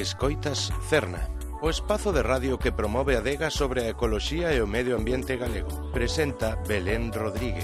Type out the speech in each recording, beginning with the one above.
Escoitas Cerna, o espazo de radio que promove a adega sobre a ecoloxía e o medio ambiente galego. Presenta Belén Rodríguez.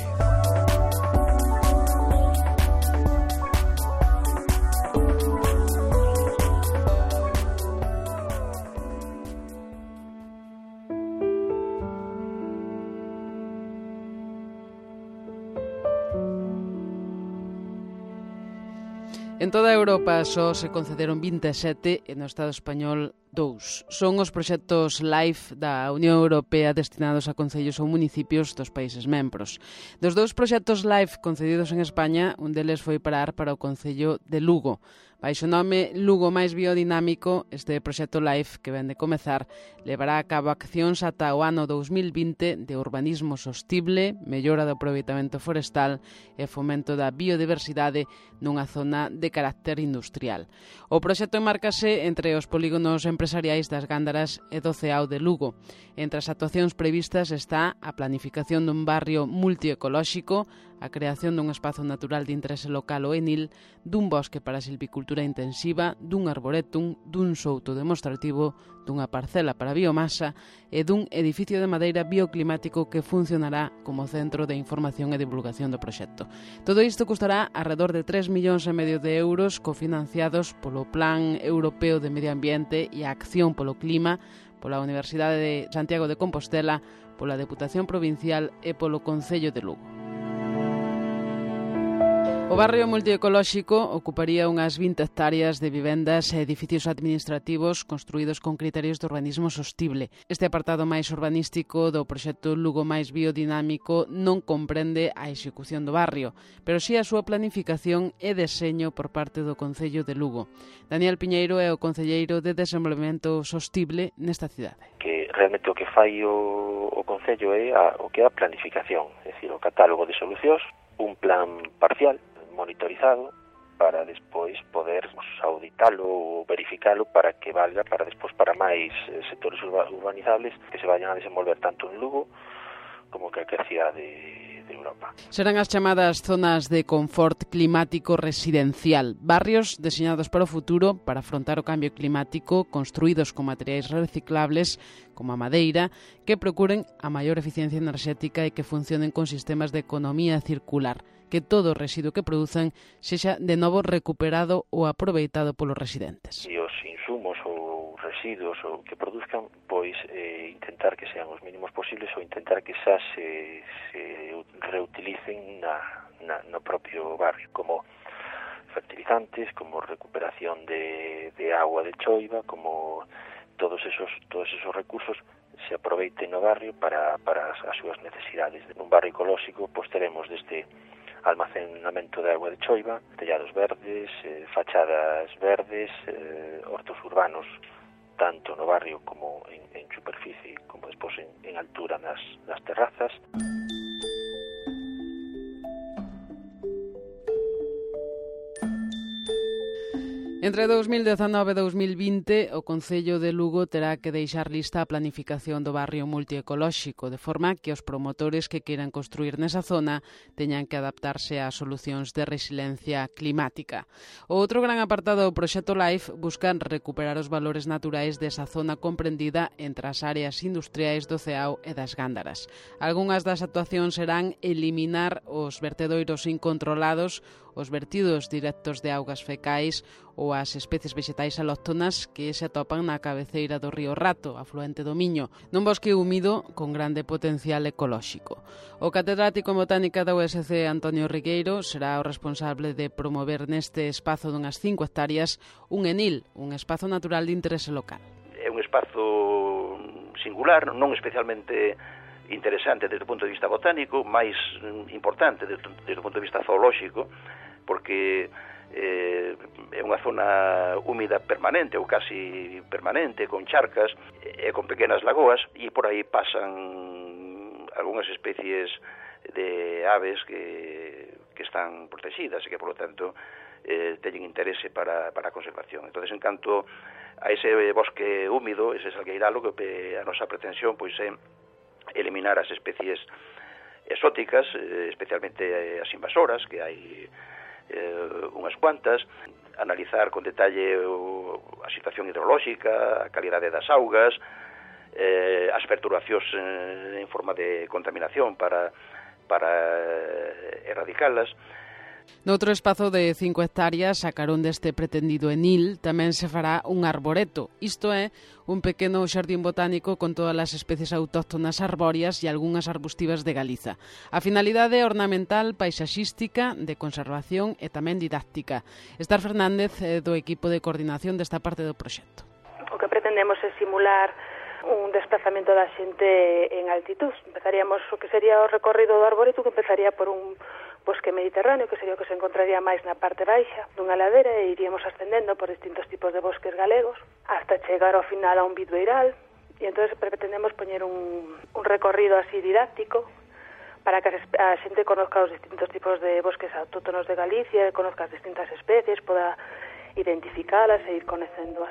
En toda Europa só se concederon 27 e no Estado español 2. Son os proxectos LIFE da Unión Europea destinados a concellos ou municipios dos países membros. Dos dous proxectos LIFE concedidos en España, un deles foi parar para o concello de Lugo. Baixo o nome Lugo máis biodinámico, este proxecto LIFE, que ven de comezar, levará a cabo accións ata o ano 2020 de urbanismo sostible, mellora do aproveitamento forestal e fomento da biodiversidade nunha zona de carácter industrial. O proxecto enmárcase entre os polígonos empresariais das Gándaras e do Ceao de Lugo. Entre as actuacións previstas está a planificación dun barrio multiecolóxico, a creación dun espazo natural de interese local ou enil, dun bosque para a silvicultura intensiva, dun arboretum, dun souto demostrativo, dunha parcela para biomasa e dun edificio de madeira bioclimático que funcionará como centro de información e divulgación do proxecto. Todo isto custará alrededor de 3,5 millóns de euros cofinanciados polo Plan Europeo de Medio Ambiente e a Acción polo Clima, pola Universidade de Santiago de Compostela, pola Deputación Provincial e polo Concello de Lugo. O barrio multiecolóxico ocuparía unhas 20 hectáreas de vivendas e edificios administrativos construídos con criterios de urbanismo sostible. Este apartado máis urbanístico do proxecto Lugo máis biodinámico non comprende a execución do barrio, pero si a súa planificación e deseño por parte do Concello de Lugo. Daniel Piñeiro é o concelleiro de Desenvolvemento Sostible nesta cidade. Que realmente o que fai o Concello é o que é a planificación, é dicir, o catálogo de solucións, un plan parcial, monitorizado, para despois poder auditalo ou verificalo para que valga para despois para máis sectores urbanizables que se vayan a desenvolver tanto en Lugo como que a cidade de Europa. Serán as chamadas zonas de confort climático residencial, barrios deseñados para o futuro para afrontar o cambio climático, construídos con materiais reciclables como a madeira, que procuren a maior eficiencia enerxética e que funcionen con sistemas de economía circular, que todo o residuo que produzan sexa de novo recuperado ou aproveitado polos residentes. E os insumos ou residuos ou que produzcan, pois intentar que sean os mínimos posibles ou intentar que xa se reutilicen no propio barrio, como fertilizantes, como recuperación de agua de choiva, como todos esos recursos se aproveiten no barrio para as súas necesidades. Nun barrio ecolóxico, pois teremos desde almacenamento de agua de choiva, tellados verdes, fachadas verdes, hortos urbanos, tanto no barrio como en superficie, como despois en altura nas terrazas. Entre 2019 e 2020, o Concello de Lugo terá que deixar lista a planificación do barrio multiecolóxico, de forma que os promotores que queiran construir nesa zona teñan que adaptarse ás solucións de resiliencia climática. O outro gran apartado do proxecto LIFE busca recuperar os valores naturais desa zona comprendida entre as áreas industriais do Ceao e das Gándaras. Algunhas das actuacións serán eliminar os vertedoiros incontrolados, os vertidos directos de augas fecais ou as especies vegetais alóctonas que se atopan na cabeceira do río Rato, afluente do Miño, nun bosque húmido con grande potencial ecolóxico. O catedrático en botánica da USC, Antonio Rigueiro, será o responsable de promover neste espazo dunhas 5 hectáreas un enil, un espazo natural de interese local. É un espazo singular, non especialmente interesante desde o punto de vista botánico, máis importante desde o punto de vista zoolóxico, porque é unha zona húmida permanente ou casi permanente, con charcas e con pequenas lagoas, e por aí pasan algunhas especies de aves que están protegidas e que, por lo tanto, teñen interese para a conservación. Entón, en canto a ese bosque húmido, ese salgueiralo, que a nosa pretensión pois é eliminar as especies exóticas, especialmente as invasoras, que hai unhas cuantas, analizar con detalle a situación hidrolóxica, a calidade das augas, as perturbacións en forma de contaminación para erradicalas. Noutro espazo de 5 hectáreas, a carón deste pretendido enil, tamén se fará un arboreto. Isto é, un pequeno xardín botánico con todas as especies autóctonas arbóreas e algunhas arbustivas de Galiza. A finalidade é ornamental, paisaxística, de conservación e tamén didáctica. Estar Fernández é do equipo de coordinación desta parte do proxecto. O que pretendemos é simular un desplazamento da xente en altitud. Empezaríamos o que sería o recorrido do arboreto, que empezaría por un bosque mediterráneo, que sería o que se encontraría máis na parte baixa dunha ladera, e iríamos ascendendo por distintos tipos de bosques galegos hasta chegar ao final a un bidueiral, e entón pretendemos poñer un recorrido así didáctico para que a xente conozca os distintos tipos de bosques autóctonos de Galicia, conozca as distintas especies, poda identificalas e ir coñecéndoas.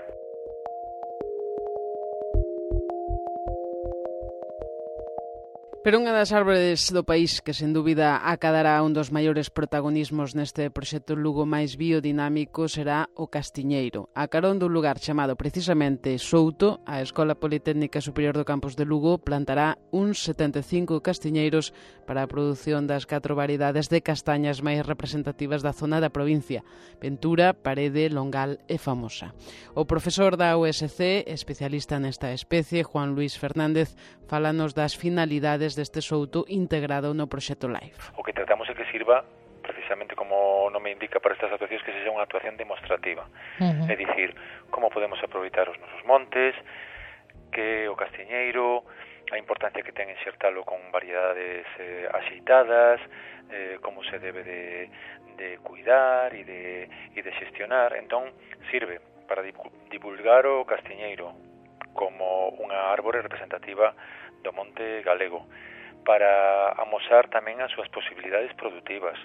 Pero unha das árbores do país que, sen dúbida, acadará un dos maiores protagonismos neste proxecto Lugo máis biodinámico será o castiñeiro. A carón dun lugar chamado precisamente Souto, a Escola Politécnica Superior do Campus de Lugo plantará uns 75 castiñeiros para a produción das 4 variedades de castañas máis representativas da zona da provincia: Ventura, Parede, Longal e Famosa. O profesor da USC, especialista nesta especie, Juan Luis Fernández, fálanos das finalidades deste souto integrado no proxecto LIFE. O que tratamos é que sirva, precisamente como o nome indica para estas actuacións, que sexa unha actuación demostrativa. É dicir, como podemos aproveitar os nosos montes, que o castiñeiro, a importancia que ten enxertalo con variedades axeitadas, como se debe de cuidar e de xestionar. Entón, sirve para divulgar o castiñeiro como unha árbore representativa do monte galego, para amosar tamén as súas posibilidades productivas,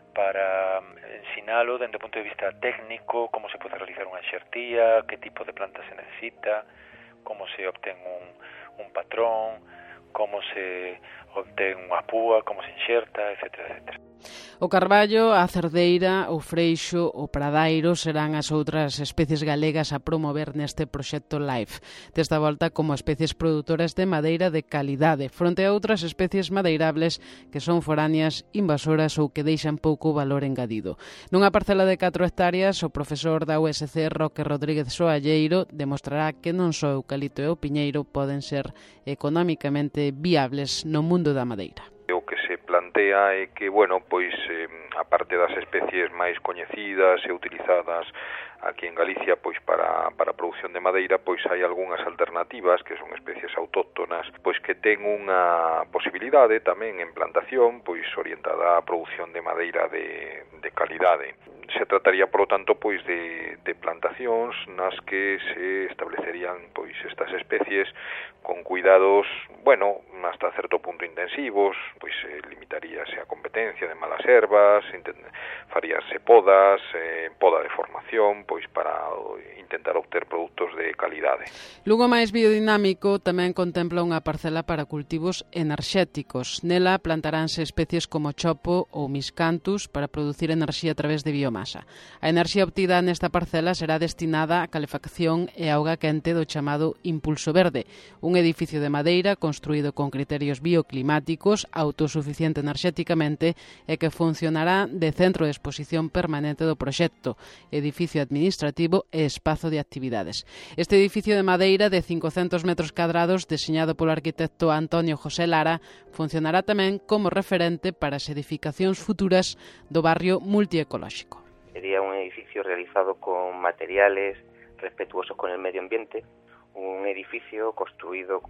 para ensinalo dende o punto de vista técnico, como se pode realizar unha enxertía, que tipo de planta se necesita, como se obtén un patrón, como se obtén unha púa, como se enxerta, etcétera, etcétera. O carballo, a cerdeira, o freixo, o pradairo serán as outras especies galegas a promover neste proxecto LIFE. Desta volta como especies produtoras de madeira de calidade, fronte a outras especies madeirables que son foráneas, invasoras ou que deixan pouco valor engadido. Nunha parcela de 4 hectáreas, o profesor da USC, Roque Rodríguez Soalleiro, demostrará que non só o eucalipto e o piñeiro poden ser económicamente viables no mundo da madeira. O que se plantea é que, bueno, pois a parte das especies máis coñecidas e utilizadas aquí en Galicia pois para a produción de madeira, pois hai algunhas alternativas que son especies autóctonas, pois que ten unha posibilidade tamén en plantación, pois orientada á produción de madeira de calidade. Se trataría, por lo tanto, pois de plantacións nas que se establecerían pois estas especies con cuidados, bueno, hasta certo punto intensivos, pois limitaríase a competencia de malas ervas, faríase podas, poda de formación, pois para intentar obter produtos de calidade. Lugo máis biodinámico tamén contempla unha parcela para cultivos enerxéticos. Nela plantaránse especies como chopo ou miscanthus para producir enerxía a través de biomasa. A enerxía obtida nesta parcela será destinada á calefacción e auga quente do chamado Impulso Verde, un edificio de madeira construído con criterios bioclimáticos, autosuficiente enerxéticamente e que funcionará de centro de exposición permanente do proxecto, edificio administrativo e espazo de actividades. Este edificio de madeira de 500 metros cadrados, deseñado polo arquitecto Antonio José Lara, funcionará tamén como referente para as edificacións futuras do barrio multiecolóxico. Sería un edificio realizado con materiales respetuosos con el medio ambiente, un edificio construido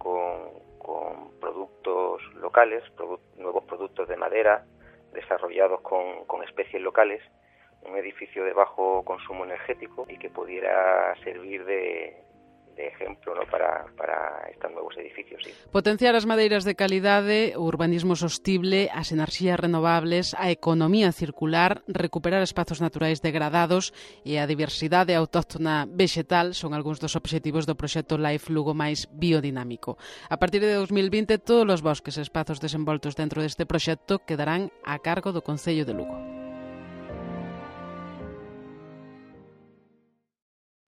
con productos locales, nuevos productos de madera, desarrollados con especies locales, un edificio de bajo consumo energético y que pudiera servir de ejemplo, ¿no?, para estos nuevos edificios. Sí. Potenciar as madeiras de calidade, o urbanismo sostible, as enerxías renovables, a economía circular, recuperar espazos naturais degradados e a diversidade autóctona vexetal son algúns dos obxectivos do proxecto LIFE Lugo máis biodinámico. A partir de 2020, todos os bosques e espazos desenvoltos dentro deste proxecto quedarán a cargo do Concello de Lugo.